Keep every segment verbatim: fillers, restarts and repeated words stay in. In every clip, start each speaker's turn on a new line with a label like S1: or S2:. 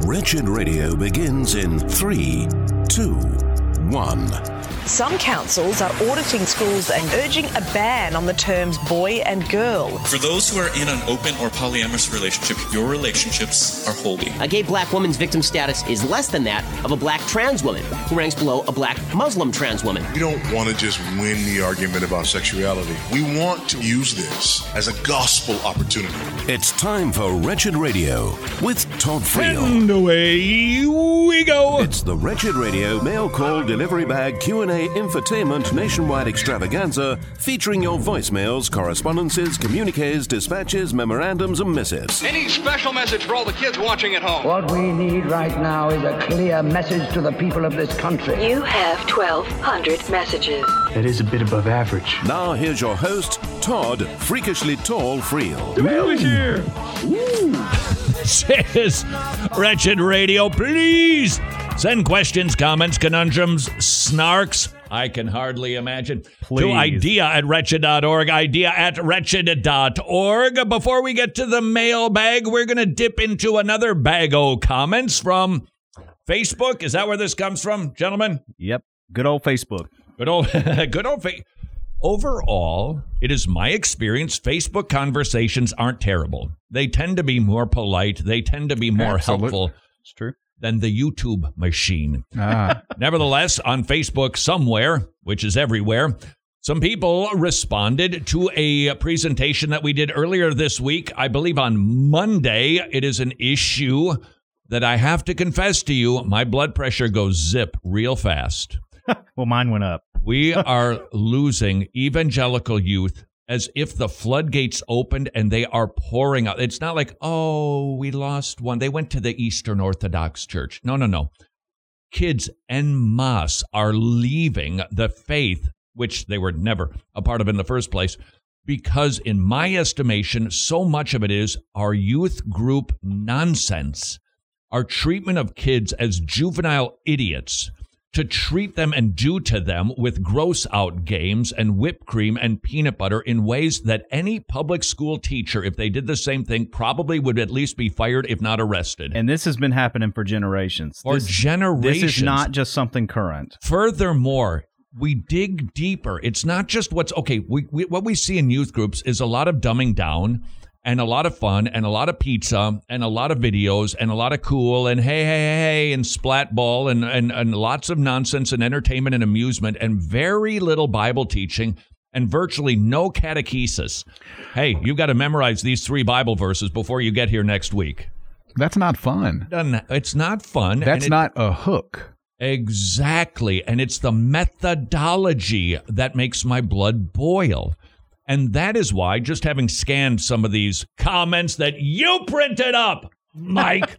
S1: Wretched Radio begins in three, two, one.
S2: Some councils are auditing schools and urging a ban on the terms boy and girl.
S3: For those who are in an open or polyamorous relationship, your relationships are holy.
S4: A gay black woman's victim status is less than that of a black trans woman, who ranks below a black Muslim trans woman.
S5: We don't want to just win the argument about sexuality. We want to use this as a gospel opportunity.
S1: It's time for Wretched Radio with Todd Friel.
S6: And away we go.
S1: It's the Wretched Radio mail call delivery bag Q and A infotainment nationwide extravaganza featuring your voicemails, correspondences, communiques, dispatches, memorandums, and missives.
S7: Any special message for all the kids watching at home?
S8: What we need right now is a clear message to the people of this country.
S9: You have twelve hundred messages.
S10: That is a bit above average.
S1: Now here's your host, Todd Freakishly Tall Friel.
S6: The mail is here. This is Wretched Radio. Please send questions, comments, conundrums, snarks. I can hardly imagine.
S11: Please.
S6: To idea at wretched dot org, idea at wretched dot org. Before we get to the mailbag, we're going to dip into another bag o' comments from Facebook. Is that where this comes from, gentlemen?
S11: Yep. Good old Facebook.
S6: Good old, good old Facebook. Overall, it is my experience, Facebook conversations aren't terrible. They tend to be more polite. They tend to be more
S11: Absolutely.
S6: helpful.
S11: It's true.
S6: Than the YouTube machine.
S11: Ah.
S6: Nevertheless, on Facebook somewhere, which is everywhere, some people responded to a presentation that we did earlier this week. I believe on Monday. It is an issue that I have to confess to you, my blood pressure goes zip real fast.
S11: Well, mine went up.
S6: We are losing evangelical youth as if the floodgates opened and they are pouring out. It's not like, oh, we lost one. They went to the Eastern Orthodox Church. No, no, no. Kids en masse are leaving the faith, which they were never a part of in the first place, because in my estimation, so much of it is our youth group nonsense, our treatment of kids as juvenile idiots, to treat them and do to them with gross out games and whipped cream and peanut butter in ways that any public school teacher, if they did the same thing, probably would at least be fired, if not arrested.
S11: And this has been happening for generations.
S6: For
S11: this,
S6: generations.
S11: This is not just something current.
S6: Furthermore, we dig deeper. It's not just what's, okay, we, we, what we see in youth groups is a lot of dumbing down and a lot of fun and a lot of pizza and a lot of videos and a lot of cool and hey, hey, hey, hey, and splat ball and, and, and lots of nonsense and entertainment and amusement and very little Bible teaching and virtually no catechesis. Hey, you got to memorize these three Bible verses before you get here next week.
S12: That's not fun.
S6: It's not fun.
S12: That's
S6: it,
S12: not a hook.
S6: Exactly. And it's the methodology that makes my blood boil. And that is why, just having scanned some of these comments that you printed up, Mike.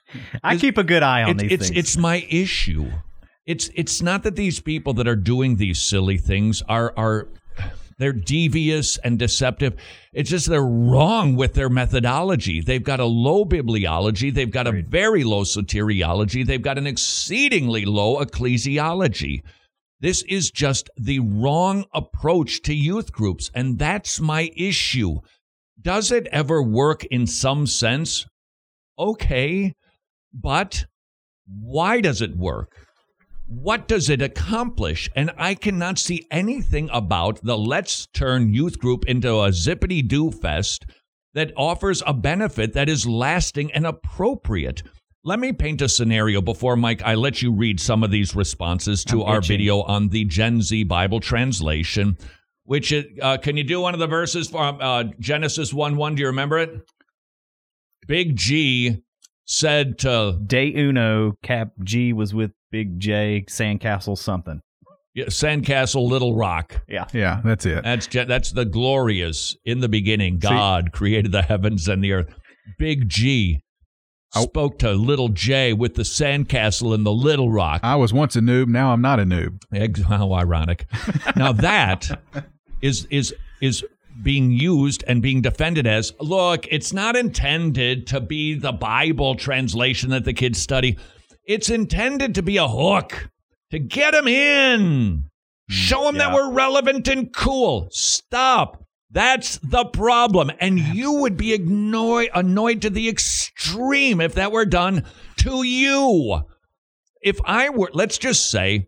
S11: I keep a good eye on
S6: it,
S11: these
S6: it's,
S11: things.
S6: It's my issue. It's it's not that these people that are doing these silly things are are they're devious and deceptive. It's just they're wrong with their methodology. They've got a low bibliology. They've got a very low soteriology. They've got an exceedingly low ecclesiology. This is just the wrong approach to youth groups, and that's my issue. Does it ever work in some sense? Okay, but why does it work? What does it accomplish? And I cannot see anything about the let's turn youth group into a zippity-doo fest that offers a benefit that is lasting and appropriate. Let me paint a scenario before, Mike, I let you read some of these responses to our video on the Gen Z Bible translation, which, uh, can you do one of the verses from uh, Genesis one one? Do you remember it? Big G said to...
S11: De Uno, Cap G was with Big J, Sandcastle something.
S6: Yeah, Sandcastle, Little Rock.
S11: Yeah.
S12: Yeah, that's it.
S6: That's, that's the glorious, in the beginning, God See? created the heavens and the earth. Big G spoke to little J with the sandcastle in the Little Rock.
S12: I was once a noob, now I'm not a noob.
S6: How ironic. Now that is is is being used and being defended as, look, it's not intended to be the Bible translation that the kids study. It's intended to be a hook, to get them in. Show them yeah. that we're relevant and cool. Stop. That's the problem. And you would be annoyed, annoyed to the extreme if that were done to you. If I were, let's just say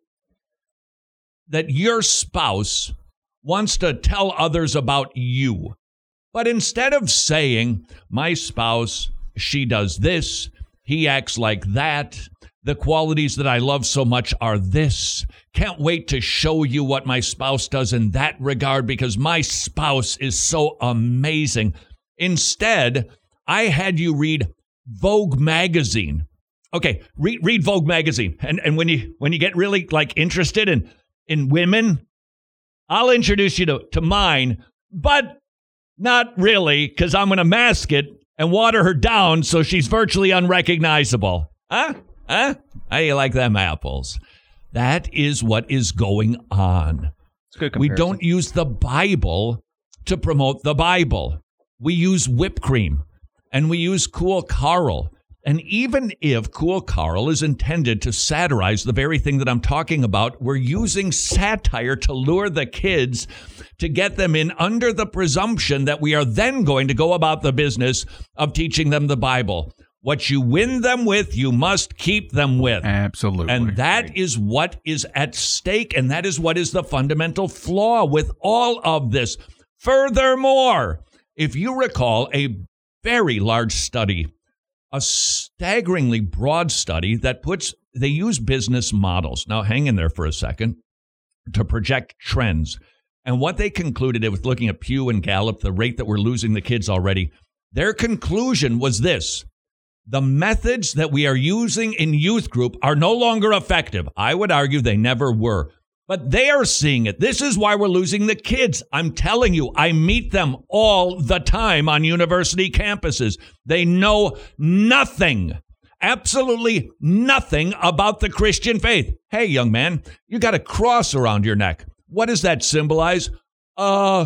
S6: that your spouse wants to tell others about you, but instead of saying, my spouse, she does this, he acts like that, the qualities that I love so much are this, can't wait to show you what my spouse does in that regard because my spouse is so amazing. Instead, I had you read Vogue magazine. Okay, read, read Vogue magazine. And and when you when you get really like interested in, in women, I'll introduce you to, to mine, but not really, because I'm going to mask it and water her down so she's virtually unrecognizable. Huh? Huh? How do you like them apples? That is what is going on.
S11: It's a good
S6: we
S11: comparison.
S6: don't use the Bible to promote the Bible. We use whipped cream and we use Cool Carl. And even if Cool Carl is intended to satirize the very thing that I'm talking about, we're using satire to lure the kids to get them in under the presumption that we are then going to go about the business of teaching them the Bible. What you win them with, you must keep them with.
S12: Absolutely.
S6: And that is what is at stake, and that is what is the fundamental flaw with all of this. Furthermore, if you recall a very large study, a staggeringly broad study that puts, they use business models. Now, hang in there for a second to project trends. And what they concluded, it was looking at Pew and Gallup, the rate that we're losing the kids already. Their conclusion was this. The methods that we are using in youth group are no longer effective. I would argue they never were. But they are seeing it. This is why we're losing the kids. I'm telling you, I meet them all the time on university campuses. They know nothing, absolutely nothing about the Christian faith. Hey, young man, you got a cross around your neck. What does that symbolize? Uh,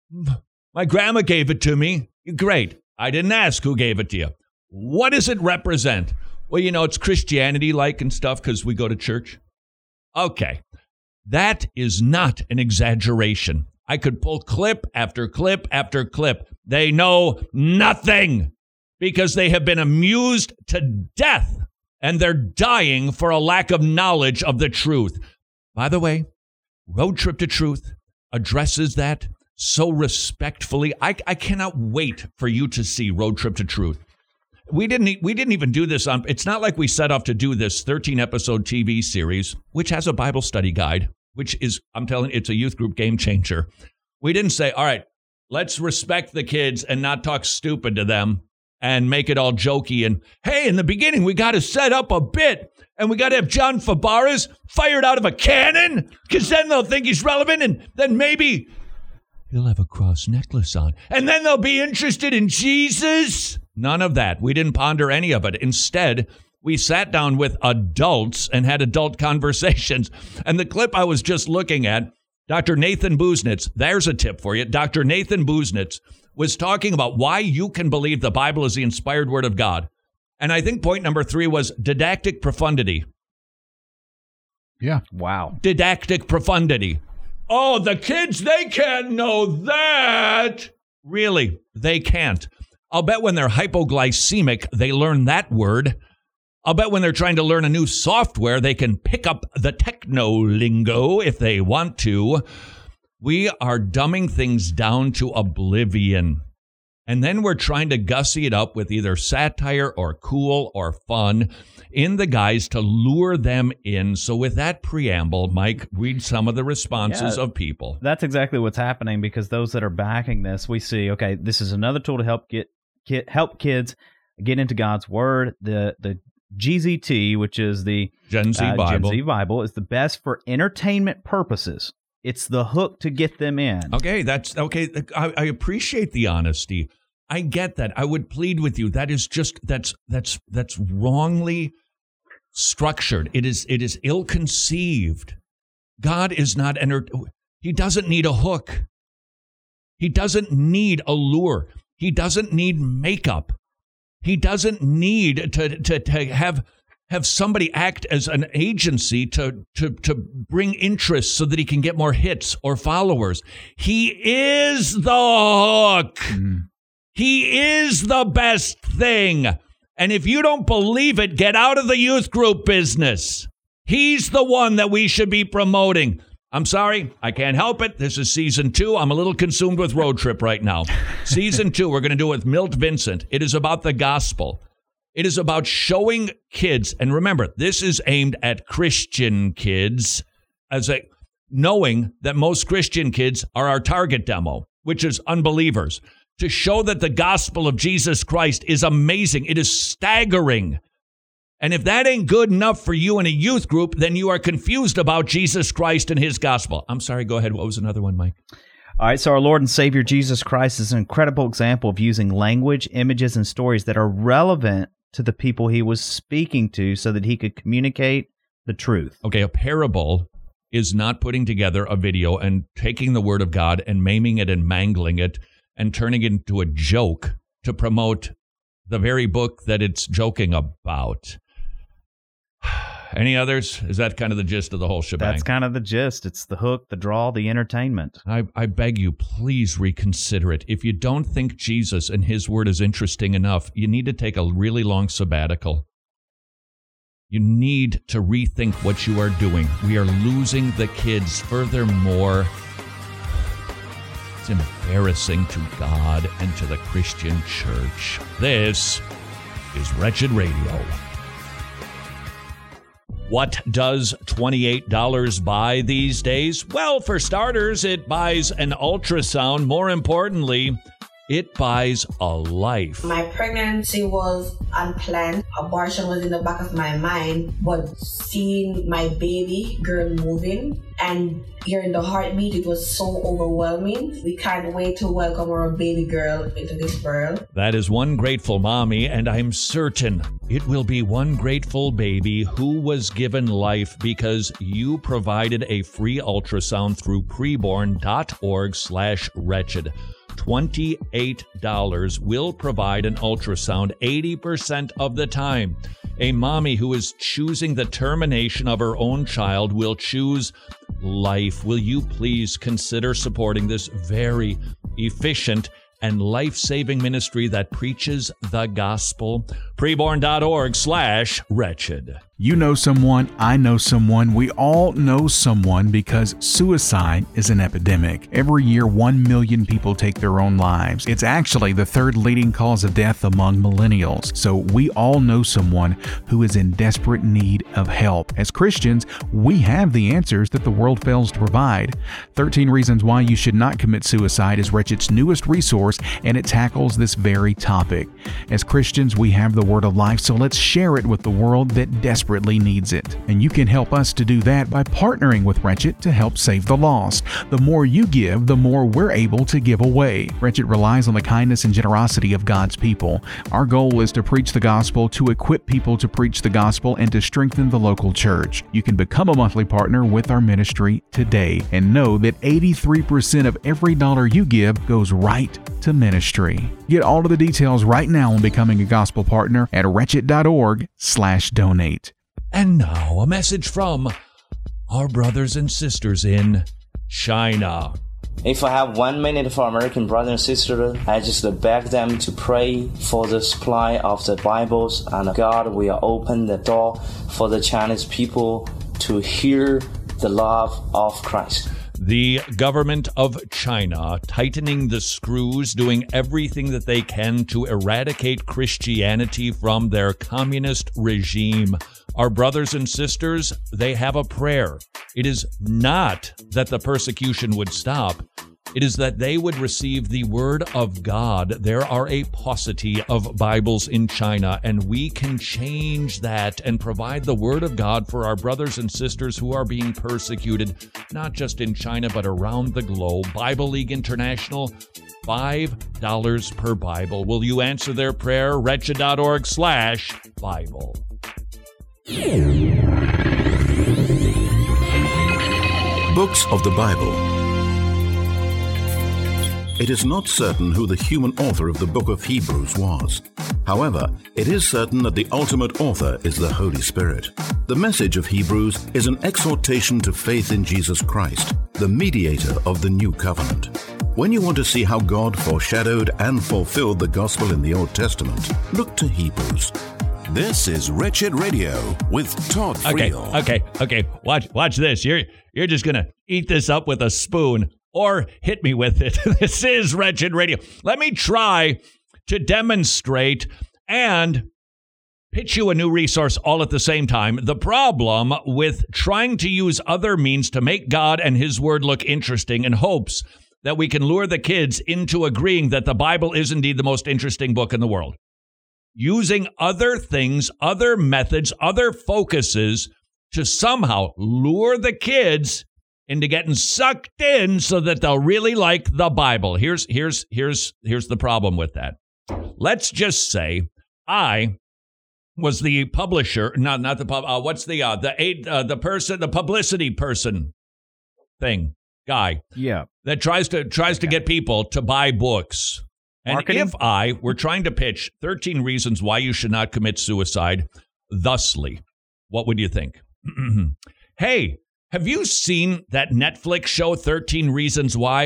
S6: my grandma gave it to me. Great. I didn't ask who gave it to you. What does it represent? Well, you know, it's Christianity-like and stuff because we go to church. Okay. That is not an exaggeration. I could pull clip after clip after clip. They know nothing because they have been amused to death and they're dying for a lack of knowledge of the truth. By the way, Road Trip to Truth addresses that so respectfully. I, I cannot wait for you to see Road Trip to Truth. We didn't we didn't even do this on, it's not like we set off to do this thirteen episode T V series, which has a Bible study guide, which is, I'm telling you, it's a youth group game changer. We didn't say, all right, let's respect the kids and not talk stupid to them and make it all jokey. And hey, in the beginning, we got to set up a bit and we got to have John Fabares fired out of a cannon because then they'll think he's relevant and then maybe he'll have a cross necklace on and then they'll be interested in Jesus. None of that. We didn't ponder any of it. Instead, we sat down with adults and had adult conversations. And the clip I was just looking at, Doctor Nathan Busenitz, there's a tip for you. Doctor Nathan Busenitz was talking about why you can believe the Bible is the inspired word of God. And I think point number three was didactic profundity.
S12: Yeah.
S11: Wow.
S6: Didactic profundity. Oh, the kids, they can't know that. Really, they can't. I'll bet when they're hypoglycemic, they learn that word. I'll bet when they're trying to learn a new software, they can pick up the techno lingo if they want to. We are dumbing things down to oblivion. And then we're trying to gussy it up with either satire or cool or fun in the guise to lure them in. So with that preamble, Mike, read some of the responses
S11: yeah,
S6: of people.
S11: That's exactly what's happening because those that are backing this, we see, okay, this is another tool to help get, get help kids get into God's Word. The the G Z T, which is the
S6: Gen Z
S11: uh,
S6: Bible.
S11: Gen Z Bible, is the best for entertainment purposes. It's the hook to get them in.
S6: Okay, that's okay. I, I appreciate the honesty. I get that. I would plead with you. That is just that's that's that's wrongly structured. It is it is ill-conceived. God is not enter. He doesn't need a hook. He doesn't need a lure. He doesn't need makeup. He doesn't need to to, to have have somebody act as an agency to, to, to bring interest so that he can get more hits or followers. He is the hook. Mm. He is the best thing. And if you don't believe it, get out of the youth group business. He's the one that we should be promoting. I'm sorry, I can't help it. This is season two. I'm a little consumed with Road Trip right now. Season two, we're going to do it with Milt Vincent. It is about the gospel. It is about showing kids, and remember, this is aimed at Christian kids, as a knowing that most Christian kids are our target demo, which is unbelievers, to show that the gospel of Jesus Christ is amazing. It is staggering. And if that ain't good enough for you in a youth group, then you are confused about Jesus Christ and his gospel. I'm sorry, go ahead. What was another one, Mike?
S11: All right, so our Lord and Savior Jesus Christ is an incredible example of using language, images, and stories that are relevant to the people he was speaking to so that he could communicate the truth.
S6: Okay, a parable is not putting together a video and taking the word of God and maiming it and mangling it and turning it into a joke to promote the very book that it's joking about. Any others? Is that kind of the gist of the whole shebang?
S11: That's kind of the gist. It's the hook, the draw, the entertainment.
S6: I, I beg you, please reconsider it. If you don't think Jesus and his word is interesting enough, you need to take a really long sabbatical. You need to rethink what you are doing. We are losing the kids. Furthermore, it's embarrassing to God and to the Christian church. This is Wretched Radio. What does twenty-eight dollars buy these days? Well, for starters, it buys an ultrasound. More importantly, it buys a life.
S13: My pregnancy was unplanned. Abortion was in the back of my mind, but seeing my baby girl moving and hearing the heartbeat, it was so overwhelming. We can't wait to welcome our baby girl into this world.
S6: That is one grateful mommy, and I'm certain it will be one grateful baby who was given life because you provided a free ultrasound through preborn.org slash wretched. twenty-eight dollars will provide an ultrasound eighty percent of the time. A mommy who is choosing the termination of her own child will choose life. Will you please consider supporting this very efficient and life-saving ministry that preaches the gospel? Preborn.org slash wretched.
S12: You know someone, I know someone, we all know someone because suicide is an epidemic. Every year, one million people take their own lives. It's actually the third leading cause of death among millennials. So we all know someone who is in desperate need of help. As Christians, we have the answers that the world fails to provide. thirteen Reasons Why You Should Not Commit Suicide is Wretched's newest resource, and it tackles this very topic. As Christians, we have the word of life, so let's share it with the world that desperately needs it. And you can help us to do that by partnering with Wretched to help save the lost. The more you give, the more we're able to give away. Wretched relies on the kindness and generosity of God's people. Our goal is to preach the gospel, to equip people to preach the gospel, and to strengthen the local church. You can become a monthly partner with our ministry today and know that eighty-three percent of every dollar you give goes right to ministry. Get all of the details right now on becoming a gospel partner at wretched.org slash donate.
S6: And now a message from our brothers and sisters in China.
S14: If I have one minute for American brothers and sisters, I just beg them to pray for the supply of the Bibles, and God will open the door for the Chinese people to hear the love of Christ.
S6: The government of China tightening the screws, doing everything that they can to eradicate Christianity from their communist regime. Our brothers and sisters, they have a prayer. It is not that the persecution would stop. It is that they would receive the word of God. There are a paucity of Bibles in China, and we can change that and provide the word of God for our brothers and sisters who are being persecuted, not just in China, but around the globe. Bible League International, five dollars per Bible. Will you answer their prayer? Wretched.org slash Bible.
S1: Books of the Bible. It is not certain who the human author of the book of Hebrews was. However, it is certain that the ultimate author is the Holy Spirit. The message of Hebrews is an exhortation to faith in Jesus Christ, the mediator of the new covenant. When you want to see how God foreshadowed and fulfilled the gospel in the Old Testament, look to Hebrews. This is Wretched Radio with Todd Friel.
S6: Okay, okay, okay. Watch, watch this. You're you're just gonna eat this up with a spoon or hit me with it. This is Wretched Radio. Let me try to demonstrate and pitch you a new resource all at the same time. The problem with trying to use other means to make God and His Word look interesting in hopes that we can lure the kids into agreeing that the Bible is indeed the most interesting book in the world. Using other things, other methods, other focuses to somehow lure the kids into getting sucked in so that they'll really like the Bible. Here's here's here's here's the problem with that. Let's just say I was the publisher, not not the pub. Uh, what's the uh, the eight uh, the person the publicity person thing guy?
S11: Yeah,
S6: that tries to tries okay. to get people to buy books. And
S11: Marketing?
S6: If I were trying to pitch thirteen reasons why you should not commit suicide, thusly, what would you think? Hey, have you seen that Netflix show, thirteen Reasons Why?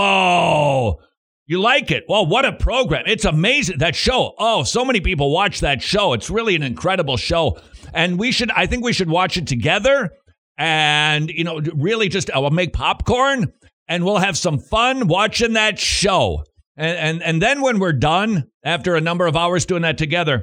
S6: Whoa! You like it? Well, what a program. It's amazing. That show. Oh, so many people watch that show. It's really an incredible show. And we should, I think we should watch it together and, you know, really just, I'll make popcorn and we'll have some fun watching that show. And, and, and then when we're done, after a number of hours doing that together,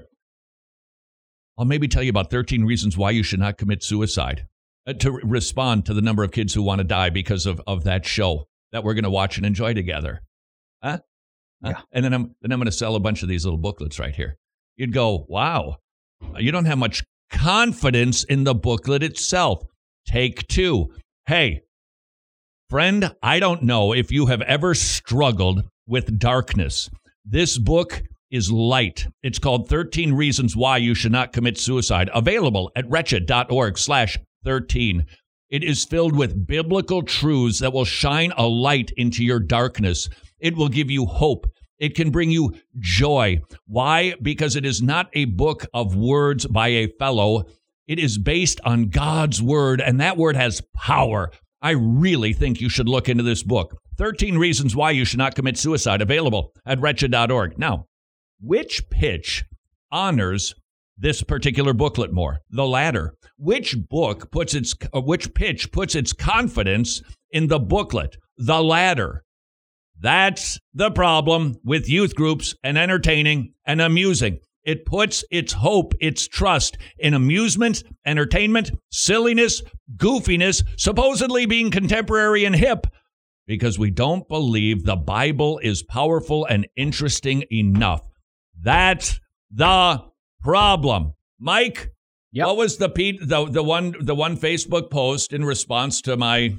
S6: I'll maybe tell you about thirteen reasons why you should not commit suicide uh, to re- respond to the number of kids who want to die because of, of that show that we're going to watch and enjoy together. Huh? Huh?
S11: Yeah.
S6: And then I'm then I'm going to sell a bunch of these little booklets right here. You'd go, wow, you don't have much confidence in the booklet itself. Take two. Hey, friend, I don't know if you have ever struggled with darkness. This book is light. It's called thirteen Reasons Why You Should Not Commit Suicide. Available at wretched.org slash 13. It is filled with biblical truths that will shine a light into your darkness. It will give you hope. It can bring you joy. Why? Because it is not a book of words by a fellow. It is based on God's word, and that word has power. I really think you should look into this book. thirteen Reasons Why You Should Not Commit Suicide, available at wretched dot org. Now, which pitch honors this particular booklet more? The latter. Which book puts its, uh, which pitch puts its confidence in the booklet? The latter. That's the problem with youth groups and entertaining and amusing. It puts its hope, its trust in amusement, entertainment, silliness, goofiness, supposedly being contemporary and hip, because we don't believe the Bible is powerful and interesting enough. That's the problem. Mike, yep. What was the Pete the the one the one Facebook post in response to my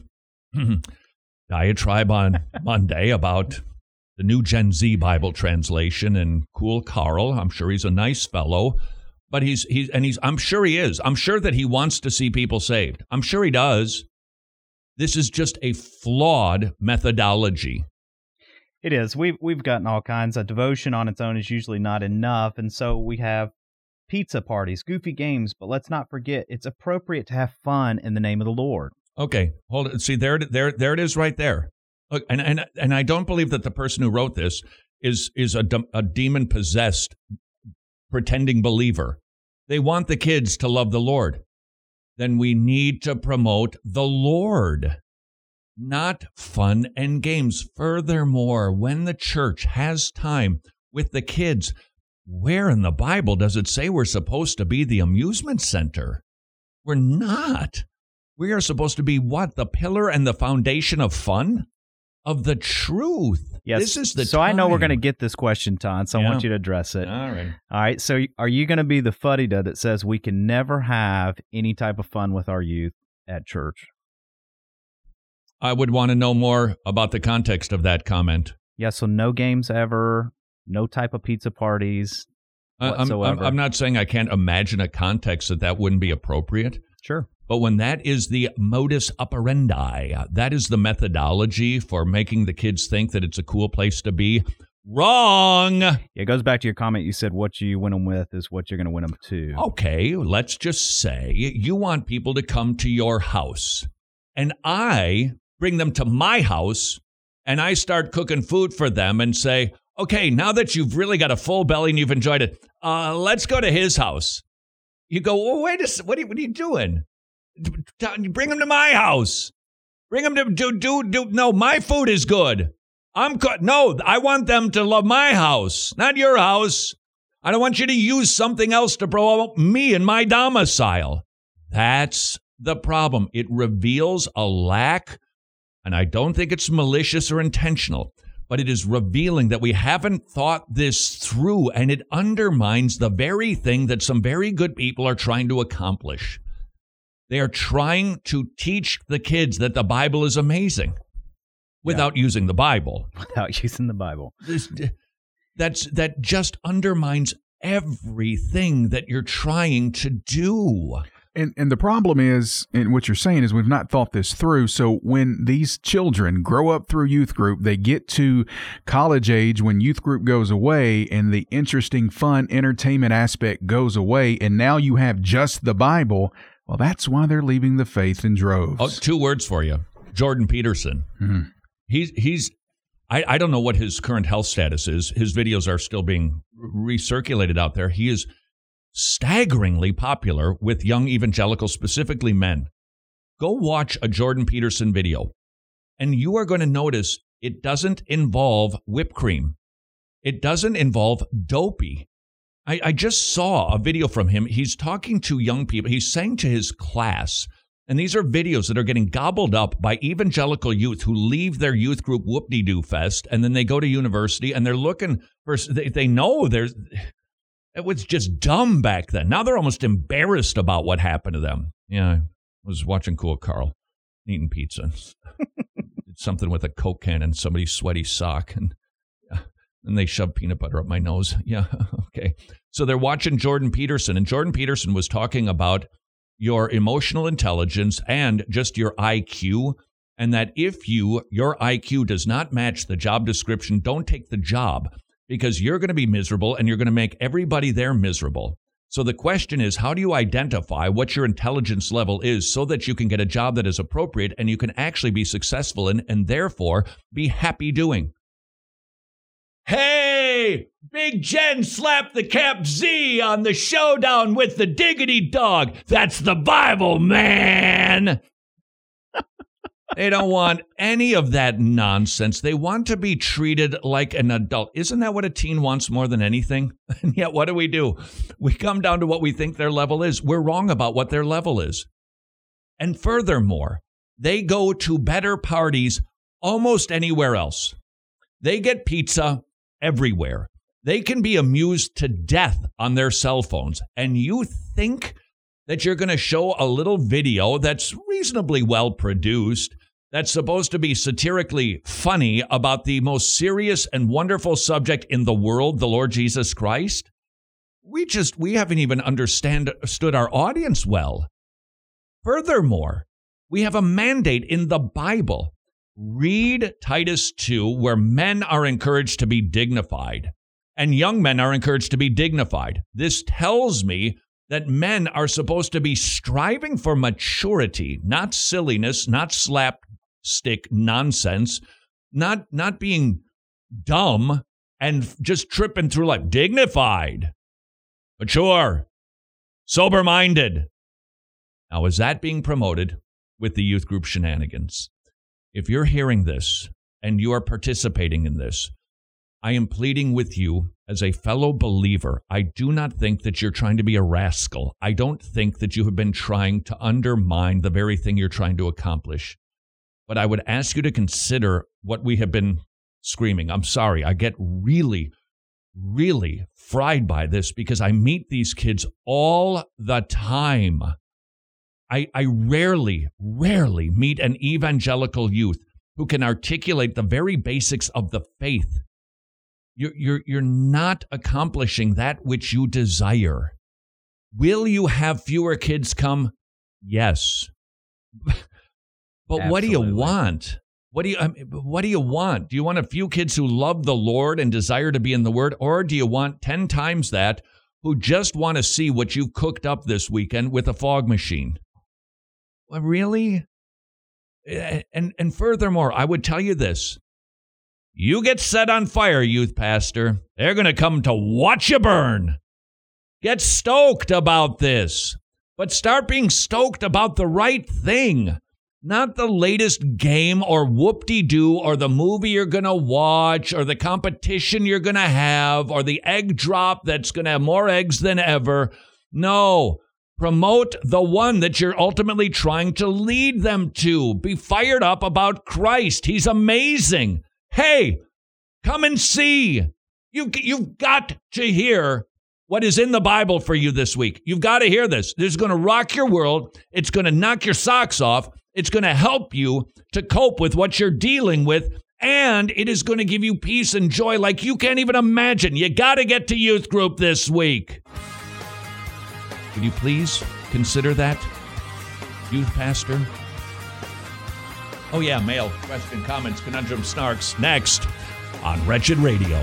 S6: diatribe on Monday about the new Gen Z Bible translation and cool Carl? I'm sure he's a nice fellow, but he's he's and he's I'm sure he is. I'm sure that he wants to see people saved. I'm sure he does. This is just a flawed methodology.
S11: It is. We've we've gotten all kinds of devotion on its own is usually not enough, and so we have pizza parties, goofy games, but let's not forget it's appropriate to have fun in the name of the Lord.
S6: Okay, hold it. See, there, there, there it is, right there. Look, and and and I don't believe that the person who wrote this is is a a demon possessed, pretending believer. They want the kids to love the Lord. Then we need to promote the Lord, not fun and games. Furthermore, when the church has time with the kids, where in the Bible does it say we're supposed to be the amusement center? We're not. We are supposed to be what? The pillar and the foundation of fun? Of the truth.
S11: Yes.
S6: This is the
S11: So
S6: time.
S11: I know we're going to get this question, Ton, so
S6: Yeah.
S11: I want you to address it.
S6: All right.
S11: All right. So are you going to be the fuddy-dud that says we can never have any type of fun with our youth at church?
S6: I would want to know more about the context of that comment.
S11: Yeah, so no games ever, no type of pizza parties
S6: I- I'm,
S11: whatsoever.
S6: I'm, I'm not saying I can't imagine a context that that wouldn't be appropriate.
S11: Sure.
S6: But when that is the modus operandi, that is the methodology for making the kids think that it's a cool place to be, wrong.
S11: It goes back to your comment. You said what you win them with is what you're going to win them to.
S6: Okay, let's just say you want people to come to your house, and I bring them to my house and I start cooking food for them and say, okay, now that you've really got a full belly and you've enjoyed it, uh, let's go to his house. You go, well, wait a second, what are, what are you doing? Bring him to my house. Bring him to, do, do, do, no, my food is good. I'm, co- no, I want them to love my house, not your house. I don't want you to use something else to promote me and my domicile. That's the problem. It reveals a lack, and I don't think it's malicious or intentional, but it is revealing that we haven't thought this through, and it undermines the very thing that some very good people are trying to accomplish. They are trying to teach the kids that the Bible is amazing without yeah. using the Bible.
S11: Without using the Bible.
S6: This, that's, that just undermines everything that you're trying to do.
S12: And and the problem is, and what you're saying is we've not thought this through. So when these children grow up through youth group, they get to college age when youth group goes away and the interesting, fun, entertainment aspect goes away, and now you have just the Bible. Well, that's why they're leaving the faith in droves.
S6: Oh, two words for you. Jordan Peterson.
S12: Mm-hmm.
S6: He's, he's I, I don't know what his current health status is. His videos are still being recirculated out there. He is staggeringly popular with young evangelicals, specifically men. Go watch a Jordan Peterson video, and you are going to notice it doesn't involve whipped cream. It doesn't involve dopey. I, I just saw a video from him. He's talking to young people. He's saying to his class, and these are videos that are getting gobbled up by evangelical youth who leave their youth group whoop-de-doo fest, and then they go to university, and they're looking for, they, they know there's... It was just dumb back then. Now they're almost embarrassed about what happened to them. Yeah, I was watching Cool Carl eating pizza. Did something with a Coke can and somebody's sweaty sock, and and they shoved peanut butter up my nose. Yeah, okay. So they're watching Jordan Peterson, and Jordan Peterson was talking about your emotional intelligence and just your I Q, and that if you your I Q does not match the job description, don't take the job, because you're going to be miserable and you're going to make everybody there miserable. So the question is, how do you identify what your intelligence level is so that you can get a job that is appropriate and you can actually be successful in and therefore be happy doing? Hey, Big Jen slapped the Cap Z on the showdown with the Diggity Dog. That's the Bible, man. They don't want any of that nonsense. They want to be treated like an adult. Isn't that what a teen wants more than anything? And yet, what do we do? We come down to what we think their level is. We're wrong about what their level is. And furthermore, they go to better parties almost anywhere else. They get pizza everywhere. They can be amused to death on their cell phones. And you think that you're going to show a little video that's reasonably well produced, that's supposed to be satirically funny about the most serious and wonderful subject in the world, the Lord Jesus Christ? We just, we haven't even understand, understood our audience well. Furthermore, we have a mandate in the Bible. Read Titus two, where men are encouraged to be dignified and young men are encouraged to be dignified. This tells me that men are supposed to be striving for maturity, not silliness, not slapstick nonsense, not, not being dumb and just tripping through life. Dignified, mature, sober-minded. Now, is that being promoted with the youth group shenanigans? If you're hearing this and you are participating in this, I am pleading with you as a fellow believer. I do not think that you're trying to be a rascal. I don't think that you have been trying to undermine the very thing you're trying to accomplish. But I would ask you to consider what we have been screaming. I'm sorry. I get really, really fried by this because I meet these kids all the time. I, I rarely, rarely meet an evangelical youth who can articulate the very basics of the faith. You're, you're, you're not accomplishing that which you desire. Will you have fewer kids come? Yes. But Absolutely. What do you want? What do you, I mean, what do you want? Do you want a few kids who love the Lord and desire to be in the Word? Or do you want ten times that who just want to see what you've cooked up this weekend with a fog machine? Well, really? And, and furthermore, I would tell you this. You get set on fire, youth pastor. They're going to come to watch you burn. Get stoked about this, but start being stoked about the right thing, not the latest game or whoop-de-doo or the movie you're going to watch or the competition you're going to have or the egg drop that's going to have more eggs than ever. No, promote the one that you're ultimately trying to lead them to. Be fired up about Christ. He's amazing. Hey, come and see. You, you've got to hear what is in the Bible for you this week. You've got to hear this. This is going to rock your world. It's going to knock your socks off. It's going to help you to cope with what you're dealing with. And it is going to give you peace and joy like you can't even imagine. You got to get to youth group this week. Would you please consider that, youth pastor? Oh, yeah, mail, question, comments, conundrum, snarks, next on Wretched Radio.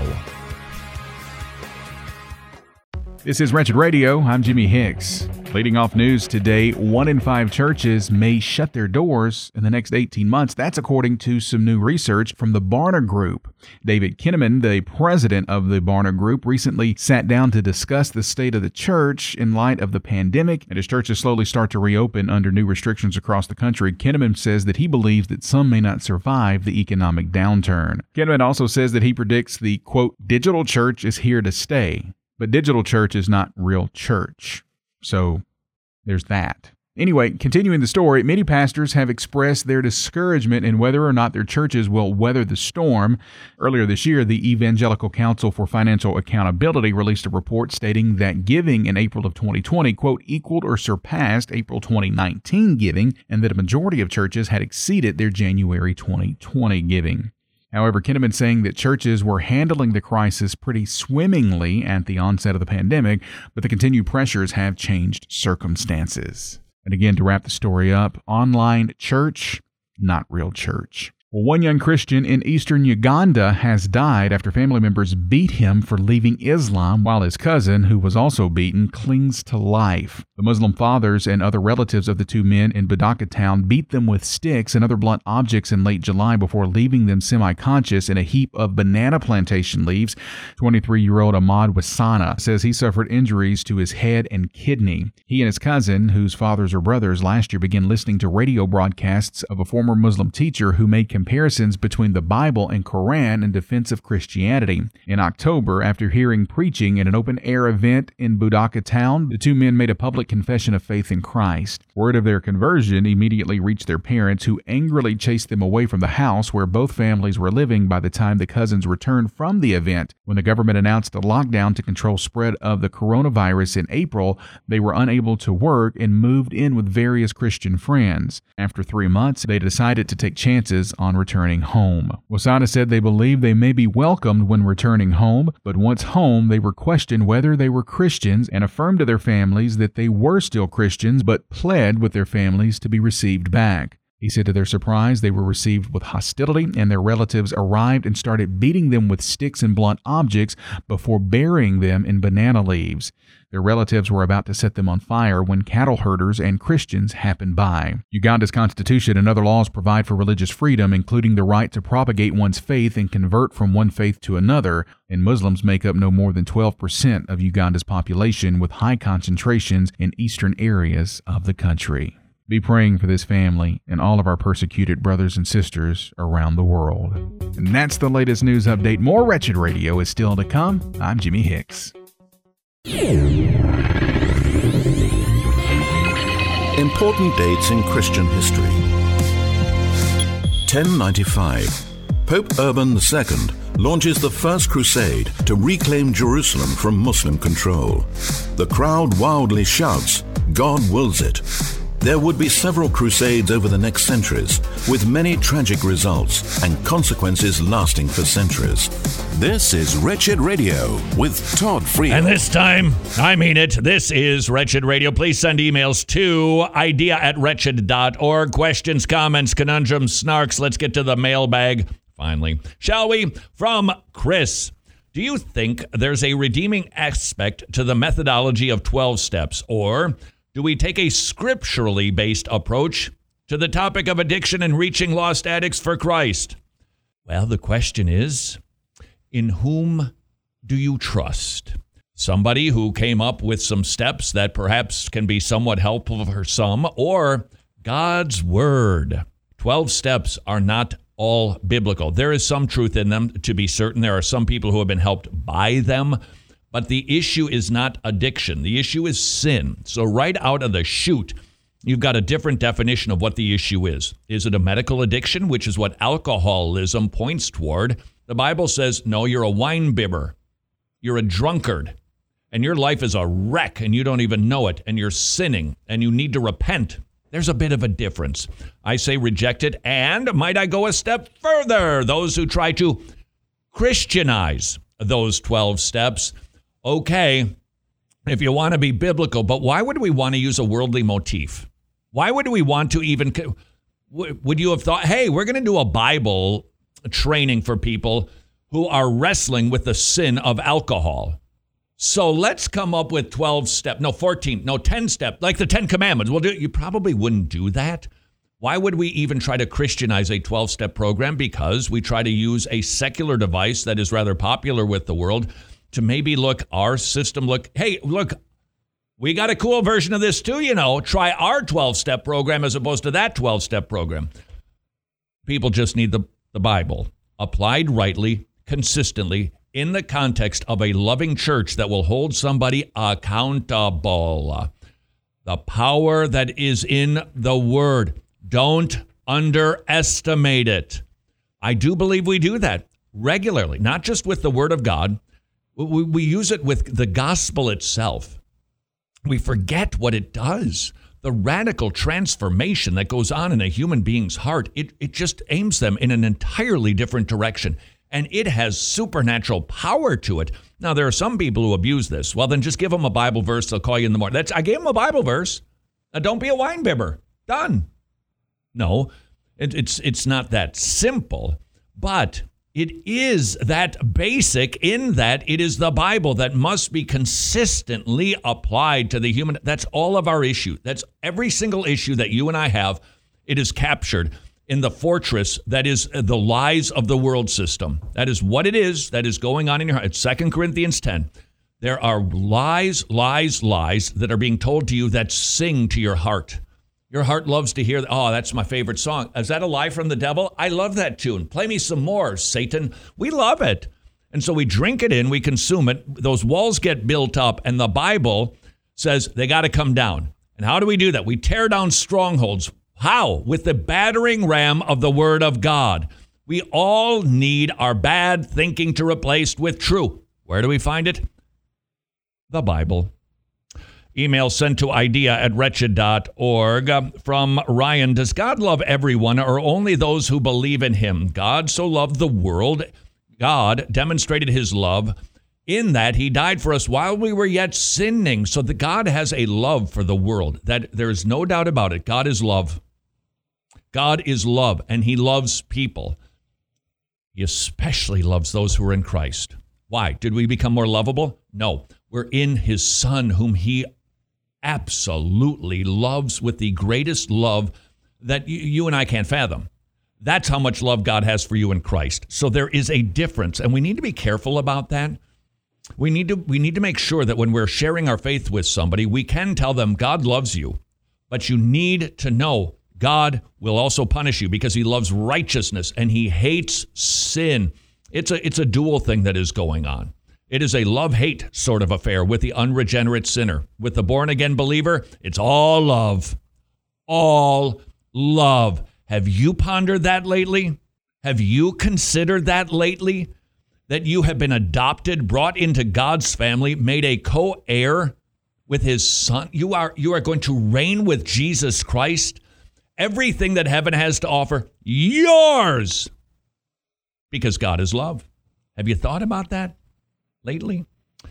S12: This is Wretched Radio. I'm Jimmy Hicks. Leading off news today, one in five churches may shut their doors in the next eighteen months. That's according to some new research from the Barna Group. David Kinnaman, the president of the Barna Group, recently sat down to discuss the state of the church in light of the pandemic. And as churches slowly start to reopen under new restrictions across the country, Kinnaman says that he believes that some may not survive the economic downturn. Kinnaman also says that he predicts the, quote, digital church is here to stay. But digital church is not real church. So there's that. Anyway, continuing the story, many pastors have expressed their discouragement in whether or not their churches will weather the storm. Earlier this year, the Evangelical Council for Financial Accountability released a report stating that giving in April of twenty twenty, quote, equaled or surpassed April twenty nineteen giving, and that a majority of churches had exceeded their January twenty twenty giving. However, Kinnaman saying that churches were handling the crisis pretty swimmingly at the onset of the pandemic, but the continued pressures have changed circumstances. And again, to wrap the story up, online church, not real church. Well, one young Christian in eastern Uganda has died after family members beat him for leaving Islam, while his cousin, who was also beaten, clings to life. The Muslim fathers and other relatives of the two men in Budaka town beat them with sticks and other blunt objects in late July before leaving them semi-conscious in a heap of banana plantation leaves. twenty-three-year-old Ahmad Wasana says he suffered injuries to his head and kidney. He and his cousin, whose fathers are brothers, last year began listening to radio broadcasts of a former Muslim teacher who made comparisons between the Bible and Quran in defense of Christianity. In October, after hearing preaching at an open-air event in Budaka town, the two men made a public confession of faith in Christ. Word of their conversion immediately reached their parents, who angrily chased them away from the house where both families were living by the time the cousins returned from the event. When the government announced a lockdown to control spread of the coronavirus in April, they were unable to work and moved in with various Christian friends. After three months, they decided to take chances on returning home. Wasana said they believe they may be welcomed when returning home, but once home, they were questioned whether they were Christians and affirmed to their families that they were still Christians, but pled with their families to be received back. He said to their surprise, they were received with hostility, and their relatives arrived and started beating them with sticks and blunt objects before burying them in banana leaves. Their relatives were about to set them on fire when cattle herders and Christians happened by. Uganda's constitution and other laws provide for religious freedom, including the right to propagate one's faith and convert from one faith to another, and Muslims make up no more than twelve percent of Uganda's population, with high concentrations in eastern areas of the country. Be praying for this family and all of our persecuted brothers and sisters around the world. And that's the latest news update. More Wretched Radio is still to come. I'm Jimmy Hicks.
S1: Important dates in Christian history. ten ninety-five. Pope Urban the Second launches the First Crusade to reclaim Jerusalem from Muslim control. The crowd wildly shouts, "God wills it." There would be several crusades over the next centuries, with many tragic results and consequences lasting for centuries. This is Wretched Radio with Todd Friel.
S6: And this time, I mean it, this is Wretched Radio. Please send emails to idea at wretched dot org. Questions, comments, conundrums, snarks. Let's get to the mailbag, finally. Shall we? From Chris. Do you think there's a redeeming aspect to the methodology of twelve steps, or do we take a scripturally based approach to the topic of addiction and reaching lost addicts for Christ? Well, the question is, in whom do you trust? Somebody who came up with some steps that perhaps can be somewhat helpful for some, or God's word? twelve steps are not all biblical. There is some truth in them, to be certain. There are some people who have been helped by them, but the issue is not addiction. The issue is sin. So right out of the chute, you've got a different definition of what the issue is. Is it a medical addiction, which is what alcoholism points toward? The Bible says, no, you're a wine bibber. You're a drunkard, and your life is a wreck, and you don't even know it, and you're sinning, and you need to repent. There's a bit of a difference. I say reject it, and might I go a step further? Those who try to Christianize those twelve steps, okay, if you want to be biblical, but why would we want to use a worldly motif? Why would we want to even, would you have thought, hey, we're going to do a Bible training for people who are wrestling with the sin of alcohol? So let's come up with twelve step, no, fourteen, no, ten step, like the Ten Commandments. We'll do it. You probably wouldn't do that. Why would we even try to Christianize a twelve-step program? Because we try to use a secular device that is rather popular with the world to maybe look our system, look, hey, look, we got a cool version of this too, you know. Try our twelve-step program as opposed to that twelve-step program. People just need the, the Bible applied rightly, consistently, in the context of a loving church that will hold somebody accountable. The power that is in the word. Don't underestimate it. I do believe we do that regularly, not just with the word of God. We, we use it with the gospel itself. We forget what it does. The radical transformation that goes on in a human being's heart, it, it just aims them in an entirely different direction. And it has supernatural power to it. Now, there are some people who abuse this. Well, then just give them a Bible verse. They'll call you in the morning. That's, I gave them a Bible verse. Now, don't be a wine bibber. Done. No, it, it's it's not that simple. But it is that basic in that it is the Bible that must be consistently applied to the human. That's all of our issue. That's every single issue that you and I have. It is captured in the fortress that is the lies of the world system. That is what it is that is going on in your heart. It's Second Corinthians ten. There are lies, lies, lies that are being told to you that sing to your heart. Your heart loves to hear, oh, that's my favorite song. Is that a lie from the devil? I love that tune. Play me some more, Satan. We love it. And so we drink it in, we consume it. Those walls get built up, and the Bible says they got to come down. And how do we do that? We tear down strongholds. How? With the battering ram of the Word of God. We all need our bad thinking to replace with true. Where do we find it? The Bible. Email sent to idea at wretched dot org from Ryan. Does God love everyone or only those who believe in him? God so loved the world. God demonstrated his love in that he died for us while we were yet sinning. So that God has a love for the world. That there is no doubt about it. God is love. God is love, and he loves people. He especially loves those who are in Christ. Why? Did we become more lovable? No. We're in his Son, whom he absolutely loves with the greatest love that you, you and I can't fathom. That's how much love God has for you in Christ. So there is a difference, and we need to be careful about that. We need to we need to make sure that when we're sharing our faith with somebody, we can tell them God loves you, but you need to know God will also punish you because he loves righteousness and he hates sin. It's a it's a dual thing that is going on. It is a love-hate sort of affair with the unregenerate sinner. With the born-again believer, it's all love. All love. Have you pondered that lately? Have you considered that lately? That you have been adopted, brought into God's family, made a co-heir with his Son? You are you are going to reign with Jesus Christ. Everything that heaven has to offer, yours. Because God is love. Have you thought about that lately?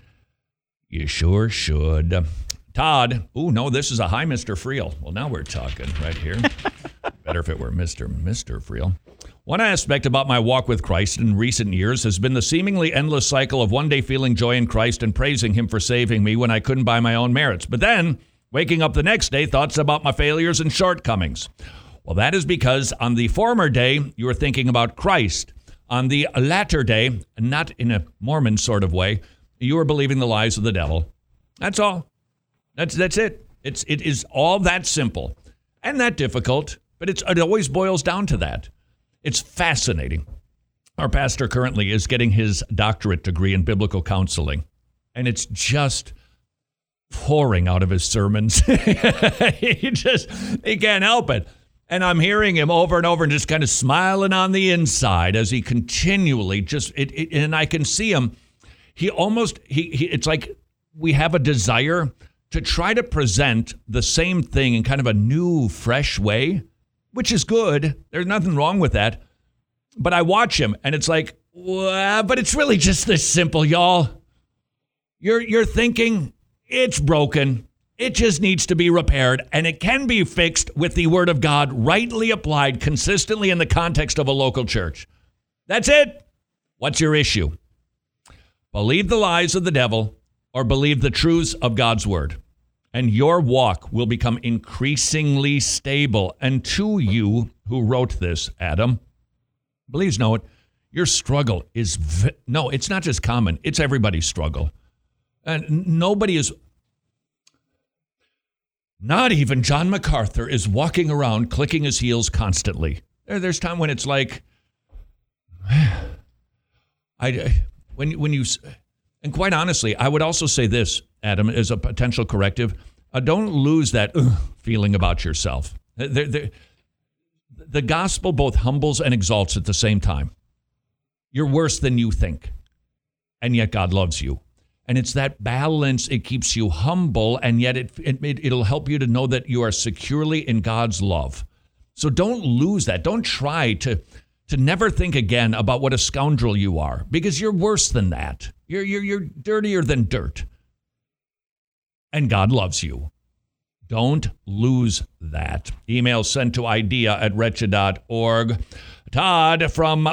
S6: You sure should. Todd. Oh, no, this is a hi, Mister Friel. Well, now we're talking right here. Better if it were Mister Mister Friel. One aspect about my walk with Christ in recent years has been the seemingly endless cycle of one day feeling joy in Christ and praising him for saving me when I couldn't by my own merits. But then, waking up the next day, thoughts about my failures and shortcomings. Well, that is because on the former day, you were thinking about Christ. on the latter day, not in a Mormon sort of way, you are believing the lies of the devil. That's all. That's that's it. It's it is all that simple and that difficult, but it's it always boils down to that. It's fascinating. Our pastor currently is getting his doctorate degree in biblical counseling, and it's just pouring out of his sermons. he just he can't help it. And I'm hearing him over and over and just kind of smiling on the inside as he continually just it, it and I can see him. He almost he, he it's like we have a desire to try to present the same thing in kind of a new, fresh way, which is good. There's nothing wrong with that. But I watch him and it's like, well, but it's really just this simple, y'all. You're you're thinking it's broken. It just needs to be repaired, and it can be fixed with the word of God rightly applied consistently in the context of a local church. That's it. What's your issue? Believe the lies of the devil or believe the truths of God's word, and your walk will become increasingly stable. And to you who wrote this, Adam, please know it, your struggle is, vi- no, it's not just common. It's everybody's struggle. And nobody is... Not even John MacArthur is walking around clicking his heels constantly. There, there's time when it's like, I, when when you, and quite honestly, I would also say this, Adam, as a potential corrective, uh, don't lose that uh, feeling about yourself. They're, they're, the gospel both humbles and exalts at the same time. You're worse than you think, and yet God loves you. And it's that balance. It keeps you humble, and yet it, it, it'll help you to know that you are securely in God's love. So don't lose that. Don't try to, to never think again about what a scoundrel you are, because you're worse than that. You're, you're, you're dirtier than dirt. And God loves you. Don't lose that. Email sent to idea at wretched dot org. Todd from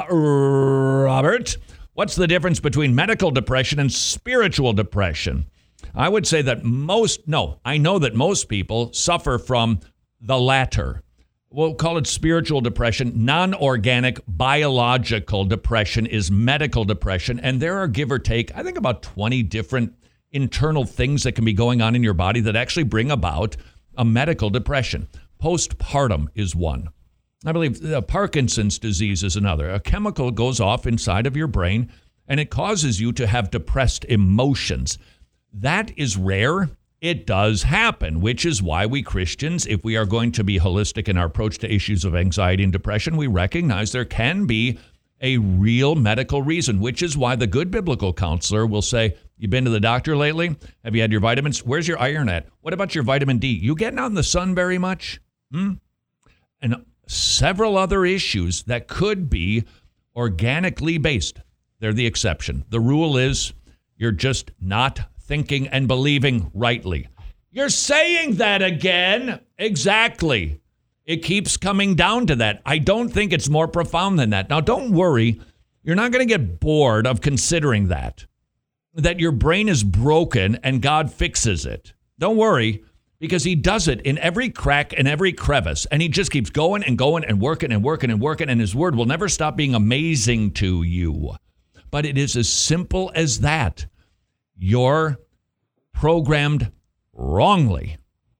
S6: Robert. What's the difference between medical depression and spiritual depression? I would say that most, no, I know that most people suffer from the latter. We'll call it spiritual depression. Non-organic biological depression is medical depression. And there are, give or take, I think about twenty different internal things that can be going on in your body that actually bring about a medical depression. Postpartum is one. I believe uh, Parkinson's disease is another. A chemical goes off inside of your brain, and it causes you to have depressed emotions. That is rare. It does happen, which is why we Christians, if we are going to be holistic in our approach to issues of anxiety and depression, we recognize there can be a real medical reason, which is why the good biblical counselor will say, you been to the doctor lately? Have you had your vitamins? Where's your iron at? What about your vitamin D? You getting out in the sun very much? Hmm? And several other issues that could be organically based. They're the exception. The rule is you're just not thinking and believing rightly. You're saying that again. Exactly. It keeps coming down to that. I don't think it's more profound than that. Now, don't worry. You're not going to get bored of considering that, that your brain is broken and God fixes it. Don't worry. Because he does it in every crack and every crevice. And he just keeps going and going and working and working and working. And his word will never stop being amazing to you. But it is as simple as that. You're programmed wrongly.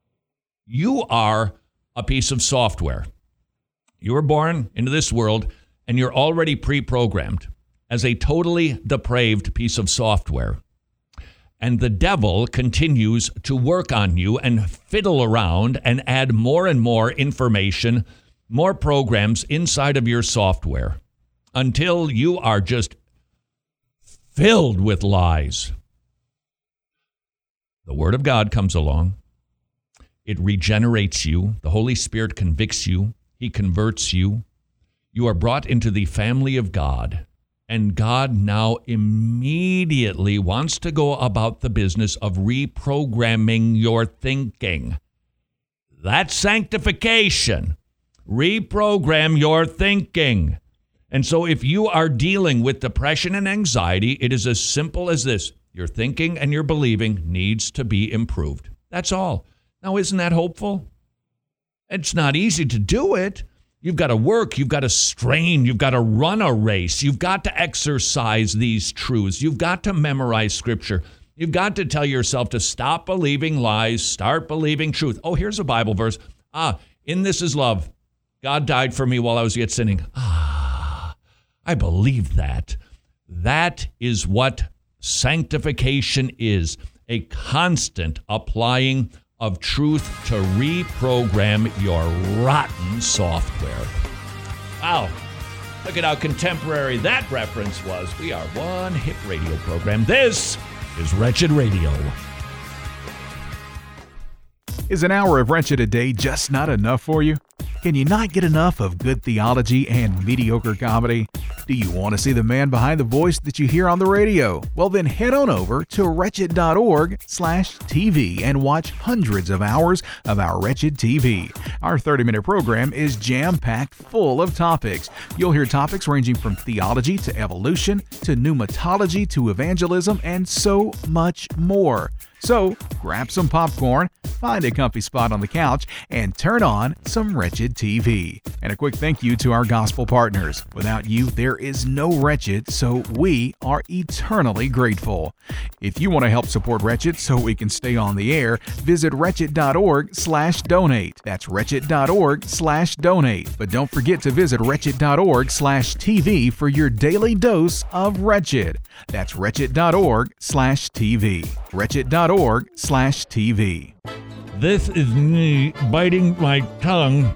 S6: You are a piece of software. You were born into this world and you're already pre-programmed as a totally depraved piece of software. And the devil continues to work on you and fiddle around and add more and more information, more programs inside of your software until you are just filled with lies. The Word of God comes along. It regenerates you. The Holy Spirit convicts you. He converts you. You are brought into the family of God. And God now immediately wants to go about the business of reprogramming your thinking. That's sanctification. Reprogram your thinking. And so if you are dealing with depression and anxiety, it is as simple as this. Your thinking and your believing needs to be improved. That's all. Now, isn't that hopeful? It's not easy to do it. You've got to work. You've got to strain. You've got to run a race. You've got to exercise these truths. You've got to memorize Scripture. You've got to tell yourself to stop believing lies, start believing truth. Oh, here's a Bible verse. Ah, in this is love. God died for me while I was yet sinning. Ah, I believe that. That is what sanctification is, a constant applying of truth to reprogram your rotten software. Wow. Look at how contemporary that reference was. We are one hit radio program. This is Wretched Radio.
S12: Is an hour of Wretched a day just not enough for you? Can you not get enough of good theology and mediocre comedy? Do you want to see the man behind the voice that you hear on the radio? Well, then head on over to wretched.org slash TV and watch hundreds of hours of our Wretched T V. Our thirty-minute program is jam-packed full of topics. You'll hear topics ranging from theology to evolution to pneumatology to evangelism and so much more. So, grab some popcorn, find a comfy spot on the couch, and turn on some Wretched T V. And a quick thank you to our gospel partners. Without you, there is no Wretched, so we are eternally grateful. If you want to help support Wretched so we can stay on the air, visit wretched.org slash donate. That's wretched.org slash donate. But don't forget to visit wretched.org slash TV for your daily dose of Wretched. That's wretched.org slash TV. Wretched.org slash TV.
S6: This is me biting my tongue,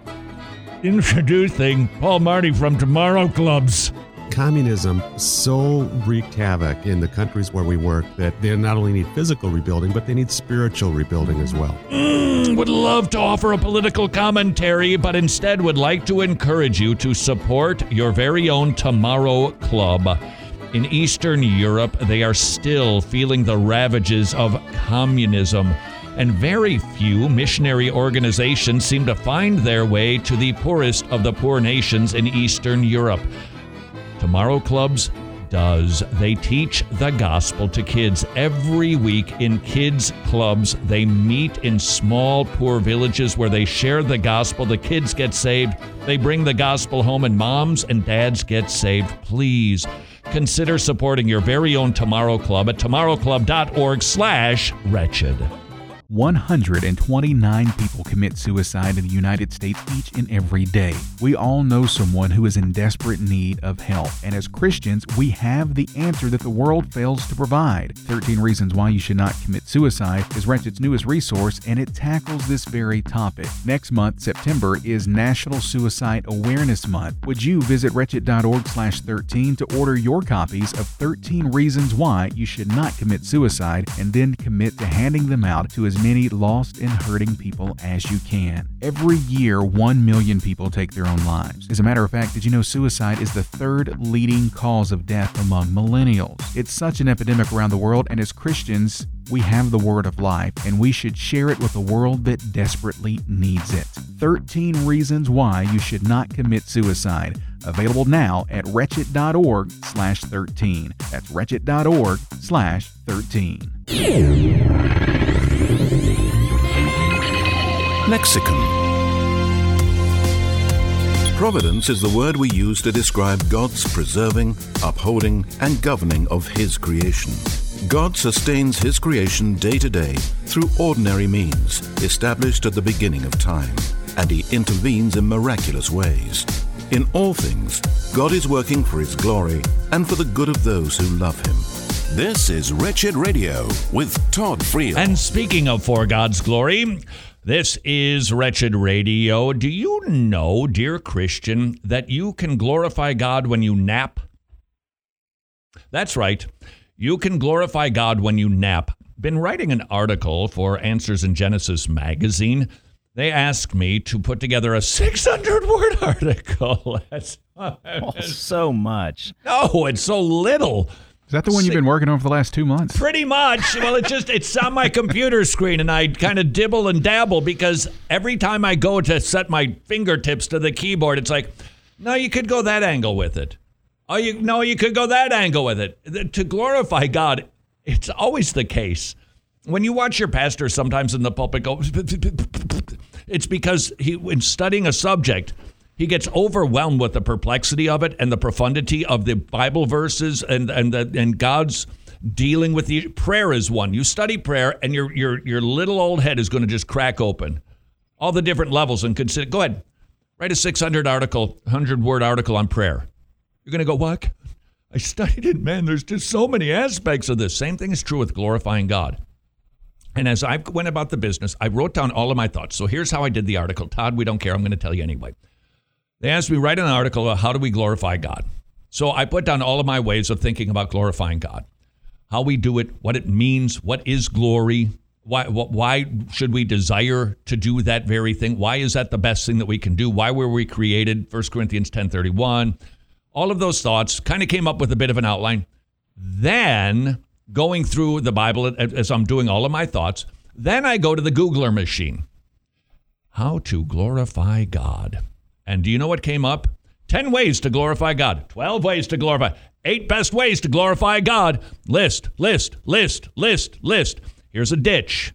S6: introducing Paul Marty from Tomorrow Clubs.
S15: Communism so wreaked havoc in the countries where we work that they not only need physical rebuilding, but they need spiritual rebuilding as well.
S6: Mm, would love to offer a political commentary, but instead would like to encourage you to support your very own Tomorrow Club. In Eastern Europe, they are still feeling the ravages of communism, and very few missionary organizations seem to find their way to the poorest of the poor nations in Eastern Europe. Tomorrow Clubs does. They teach the gospel to kids every week in kids' clubs. They meet in small, poor villages where they share the gospel. The kids get saved. They bring the gospel home, and moms and dads get saved. Please consider supporting your very own Tomorrow Club at tomorrowclub.org slash wretched.
S12: one hundred twenty-nine people commit suicide in the United States each and every day. We all know someone who is in desperate need of help, and as Christians, we have the answer that the world fails to provide. thirteen Reasons Why You Should Not Commit Suicide is Wretched's newest resource, and it tackles this very topic. Next month, September, is National Suicide Awareness Month. Would you visit wretched.org slash 13 to order your copies of thirteen Reasons Why You Should Not Commit Suicide, and then commit to handing them out to as many lost and hurting people as you can. Every year, one million people take their own lives. As a matter of fact, did you know suicide is the third leading cause of death among millennials? It's such an epidemic around the world, and as Christians, we have the word of life, and we should share it with a world that desperately needs it. thirteen Reasons Why You Should Not Commit Suicide. Available now at wretched.org slash 13. That's wretched.org slash 13.
S1: Mexican. Providence is the word we use to describe God's preserving, upholding, and governing of His creation. God sustains His creation day to day through ordinary means established at the beginning of time, and He intervenes in miraculous ways. In all things, God is working for His glory and for the good of those who love Him. This is Wretched Radio with Todd Friel.
S6: And speaking of for God's glory, this is Wretched Radio. Do you know, dear Christian, that you can glorify God when you nap? That's right. You can glorify God when you nap. Been writing an article for Answers in Genesis magazine. They asked me to put together a six hundred word article. That's
S11: oh, so much.
S6: No, it's so little.
S12: Is that the one you've been working on for the last two months?
S6: Pretty much. Well, it just it's on my computer screen, and I kind of dibble and dabble because every time I go to set my fingertips to the keyboard, it's like, no, you could go that angle with it. Oh, you no, you could go that angle with it. To glorify God, it's always the case. When you watch your pastor sometimes in the pulpit go, it's because he, when studying a subject, He gets overwhelmed with the perplexity of it and the profundity of the Bible verses and and the, and God's dealing with the prayer is one. You study prayer, and your your your little old head is going to just crack open, all the different levels, and consider. Go ahead, write a six hundred article, hundred word article on prayer. You're going to go, what? I studied it, man. There's just so many aspects of this. Same thing is true with glorifying God. And as I went about the business, I wrote down all of my thoughts. So here's how I did the article. Todd, we don't care. I'm going to tell you anyway. They asked me, write an article about how do we glorify God. So I put down all of my ways of thinking about glorifying God, how we do it, what it means, what is glory, why why should we desire to do that very thing? Why is that the best thing that we can do? Why were we created? First Corinthians ten thirty-one. All of those thoughts kind of came up with a bit of an outline. Then, going through the Bible as I'm doing all of my thoughts, then I go to the Googler machine. How to glorify God. And do you know what came up? ten ways to glorify God. twelve ways to glorify. Eight best ways to glorify God. List, list, list, list, list. Here's a ditch.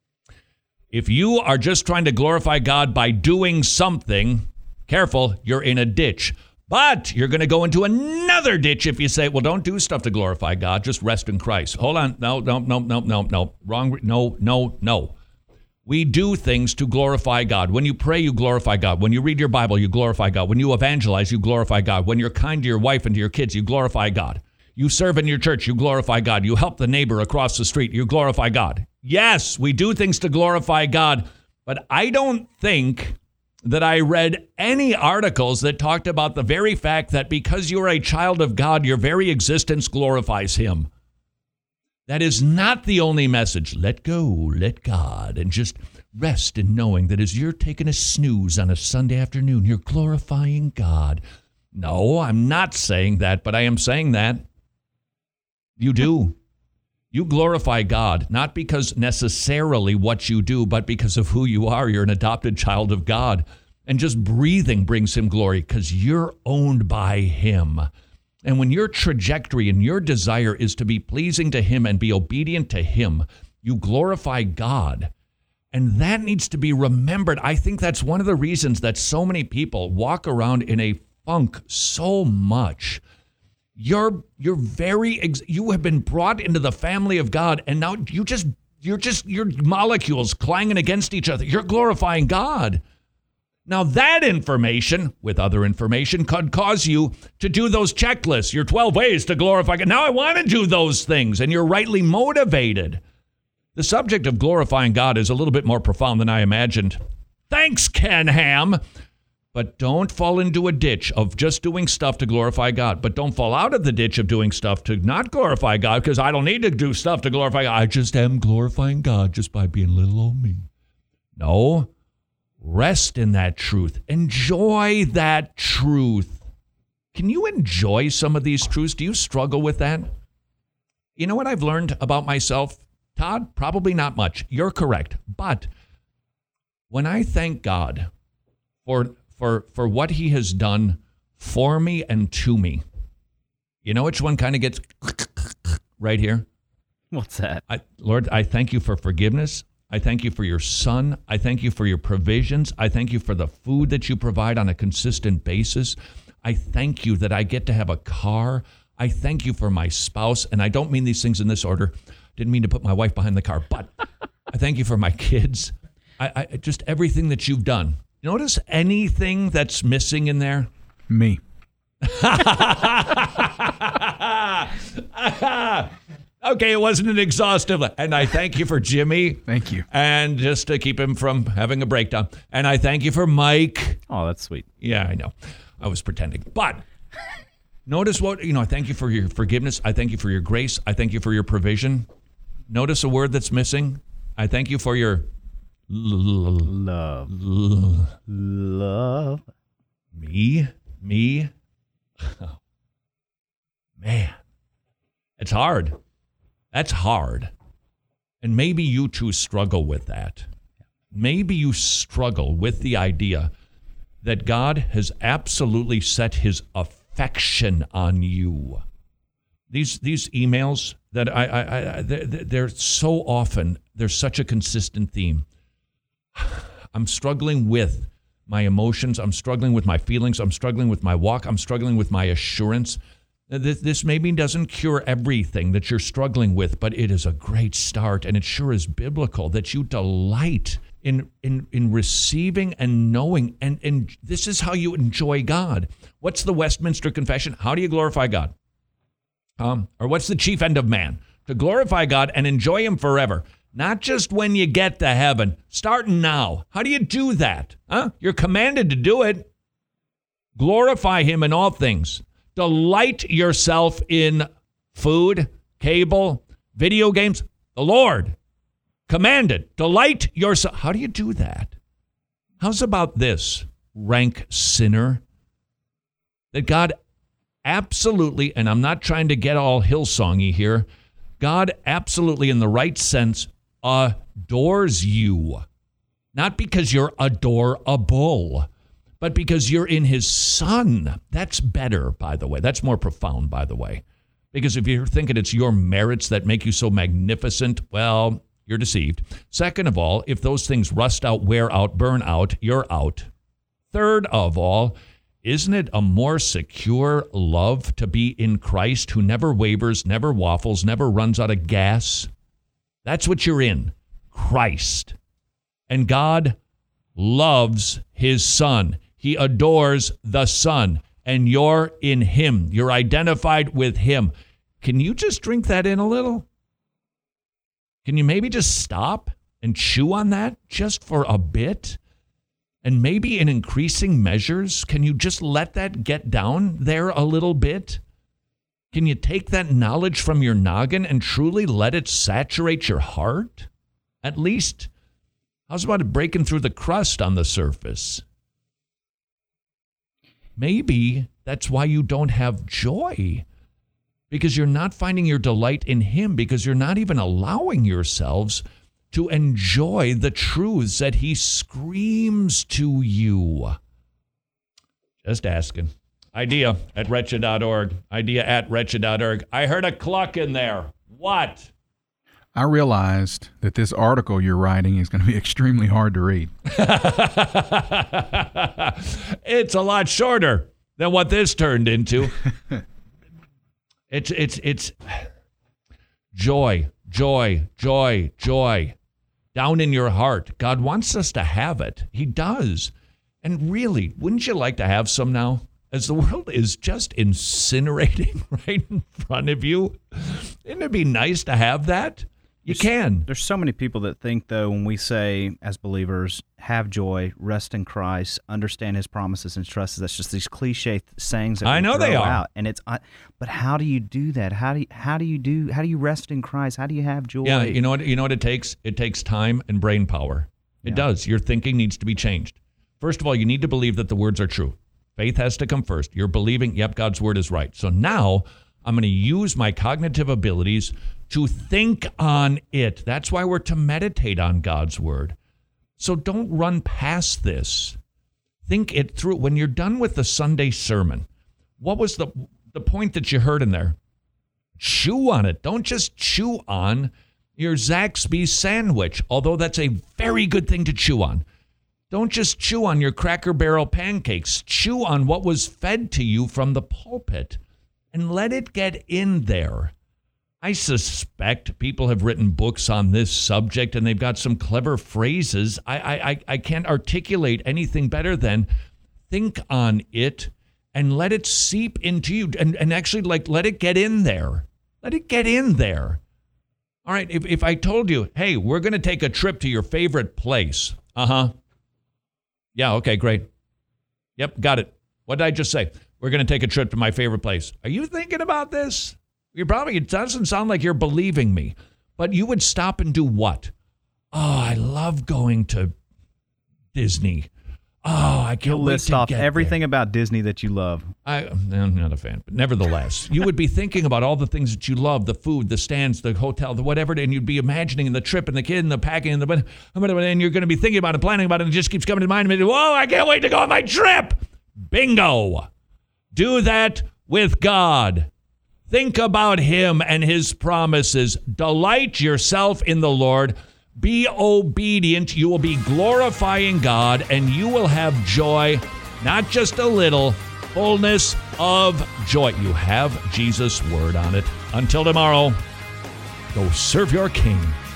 S6: If you are just trying to glorify God by doing something, careful, you're in a ditch. But you're going to go into another ditch if you say, well, don't do stuff to glorify God. Just rest in Christ. Hold on. No, no, no, no, no, no. Wrong. No, no, no. We do things to glorify God. When you pray, you glorify God. When you read your Bible, you glorify God. When you evangelize, you glorify God. When you're kind to your wife and to your kids, you glorify God. You serve in your church, you glorify God. You help the neighbor across the street, you glorify God. Yes, we do things to glorify God, but I don't think that I read any articles that talked about the very fact that because you're a child of God, your very existence glorifies Him. That is not the only message. Let go, let God, and just rest in knowing that as you're taking a snooze on a Sunday afternoon, you're glorifying God. No, I'm not saying that, but I am saying that. You do. You glorify God, not because necessarily what you do, but because of who you are. You're an adopted child of God. And just breathing brings Him glory because you're owned by Him. And when your trajectory and your desire is to be pleasing to Him and be obedient to Him, you glorify God. And that needs to be remembered. I think that's one of the reasons that so many people walk around in a funk so much. You're you're very ex- you have been brought into the family of God, and now you just you're just your molecules clanging against each other. You're glorifying God. Now that information, with other information, could cause you to do those checklists, your twelve ways to glorify God. Now I want to do those things, and you're rightly motivated. The subject of glorifying God is a little bit more profound than I imagined. Thanks, Ken Ham. But don't fall into a ditch of just doing stuff to glorify God. But don't fall out of the ditch of doing stuff to not glorify God, because I don't need to do stuff to glorify God. I just am glorifying God just by being little old me. No. Rest in that truth. Enjoy that truth. Can you enjoy some of these truths? Do you struggle with that? You know what I've learned about myself, Todd? Probably not much. You're correct. But when I thank God for for for what He has done for me and to me, you know which one kind of gets right here?
S11: What's that?
S6: I, Lord, I thank You for forgiveness. I thank You for Your Son. I thank You for Your provisions. I thank You for the food that You provide on a consistent basis. I thank You that I get to have a car. I thank You for my spouse. And I don't mean these things in this order. Didn't mean to put my wife behind the car, but I thank You for my kids. I, I just everything that You've done. Notice anything that's missing in there?
S12: Me.
S6: Okay, it wasn't an exhaustive. And I thank You for Jimmy.
S12: Thank you.
S6: And just to keep him from having a breakdown. And I thank You for Mike.
S11: Oh, that's sweet.
S6: Yeah, I know. I was pretending. But notice what, you know, I thank You for Your forgiveness. I thank You for Your grace. I thank You for Your provision. Notice a word that's missing. I thank You for Your
S11: love.
S6: Love.
S11: Love.
S6: Me? Me? Oh, man. It's hard. That's hard. And maybe you too struggle with that. Maybe you struggle with the idea that God has absolutely set His affection on you. These these emails that I, I, I they're, they're so often, there's such a consistent theme. I'm struggling with my emotions. I'm struggling with my feelings. I'm struggling with my walk. I'm struggling with my assurance. This, this maybe doesn't cure everything that you're struggling with, but it is a great start, and it sure is biblical that you delight in in in receiving and knowing, and, and this is how you enjoy God. What's the Westminster Confession? How do you glorify God? Um, or what's the chief end of man? To glorify God and enjoy him forever. Not just when you get to heaven, starting now. How do you do that? Huh? You're commanded to do it. Glorify him in all things. Delight yourself in food, cable, video games. The Lord commanded. Delight yourself. How do you do that? How's about this, rank sinner? That God absolutely, and I'm not trying to get all Hillsongy here, God absolutely, in the right sense, adores you. Not because you're adorable, but because you're in his Son. That's better, by the way. That's more profound, by the way. Because if you're thinking it's your merits that make you so magnificent, well, you're deceived. Second of all, if those things rust out, wear out, burn out, you're out. Third of all, isn't it a more secure love to be in Christ, who never wavers, never waffles, never runs out of gas? That's what you're in, Christ. And God loves his Son. He adores the Son, and you're in him. You're identified with him. Can you just drink that in a little? Can you maybe just stop and chew on that just for a bit? And maybe in increasing measures, can you just let that get down there a little bit? Can you take that knowledge from your noggin and truly let it saturate your heart? At least, how's about it breaking through the crust on the surface? Maybe that's why you don't have joy, because you're not finding your delight in him, because you're not even allowing yourselves to enjoy the truths that he screams to you. Just asking. Idea at wretched dot org. Idea at wretched dot org. I heard a cluck in there. What?
S12: I realized that this article you're writing is going to be extremely hard to read.
S6: It's a lot shorter than what this turned into. It's it's it's joy, joy, joy, joy. Down in your heart. God wants us to have it. He does. And really, wouldn't you like to have some now? As the world is just incinerating right in front of you. Wouldn't it be nice to have that? You
S11: there's,
S6: can.
S11: There's so many people that think, though, when we say, as believers, have joy, rest in Christ, understand his promises and trust, that's just these cliche sayings that
S6: I
S11: we
S6: know
S11: throw
S6: they are.
S11: out. And it's, but how do you do that? How do you, how do you do? How do you rest in Christ? How do you have joy?
S6: Yeah, you know what? You know what it takes? It takes time and brain power. It yeah. does. Your thinking needs to be changed. First of all, you need to believe that the words are true. Faith has to come first. You're believing, yep, God's word is right. So now I'm going to use my cognitive abilities to think on it. That's why we're to meditate on God's word. So don't run past this. Think it through. When you're done with the Sunday sermon, what was the the point that you heard in there? Chew on it. Don't just chew on your Zaxby's sandwich, although that's a very good thing to chew on. Don't just chew on your Cracker Barrel pancakes. Chew on what was fed to you from the pulpit and let it get in there. I suspect people have written books on this subject and they've got some clever phrases. I, I, I can't articulate anything better than think on it and let it seep into you and, and actually like let it get in there. Let it get in there. All right, if, if I told you, hey, we're going to take a trip to your favorite place. Uh-huh. Yeah, okay, great. Yep, got it. What did I just say? We're going to take a trip to my favorite place. Are you thinking about this? You're probably, it doesn't sound like you're believing me, but you would stop and do what? Oh, I love going to Disney. Oh, I can't
S11: You'll
S6: wait
S11: list
S6: to
S11: off
S6: get
S11: everything
S6: there.
S11: about Disney that you love.
S6: I, I'm not a fan, but nevertheless, you would be thinking about all the things that you love, the food, the stands, the hotel, the whatever, and you'd be imagining the trip and the kid and the packing and the, and you're going to be thinking about it, planning about it, and it just keeps coming to mind. Whoa, I can't wait to go on my trip. Bingo. Do that with God. Think about him and his promises. Delight yourself in the Lord. Be obedient. You will be glorifying God, and you will have joy, not just a little, fullness of joy. You have Jesus' word on it. Until tomorrow, go serve your King.